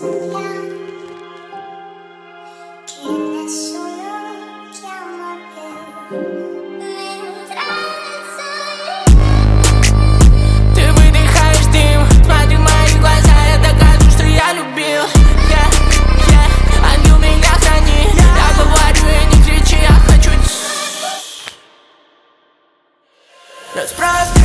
Ты выдыхаешь дым, смотри в мои глаза, я докажу, что я любил. Ангел, меня храни. Я говорю, не кричи, я хочу. Расправь.